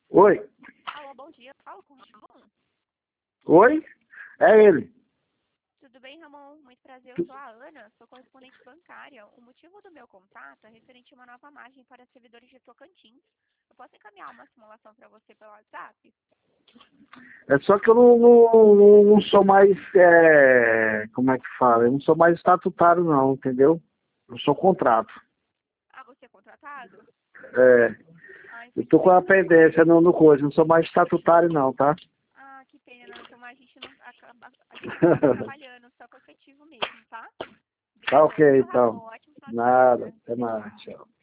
Oi? Alô, bom dia. Falo com o Ramon. Oi? É ele. Tudo bem, Ramon? Muito prazer. Eu sou a Ana, sou correspondente bancária. O motivo do meu contato é referente a uma nova margem para servidores de Tocantins. Eu posso encaminhar uma simulação para você pelo WhatsApp? É só que eu não sou mais, como é que fala? Eu não sou mais estatutário não, entendeu? Eu sou contrato. Ah, você é contratado? É, Ah, eu tô com a infelizmente não. pendência no coisa, não sou mais estatutário não, tá? Ah, que pena, não. Então a gente não acaba, a gente acaba não trabalhando, só com efetivo mesmo, tá? Tá Obrigadão, ok, viu, então. Ramon? Ótimo final de Nada, semana. até Tchau, mais, tchau. tchau.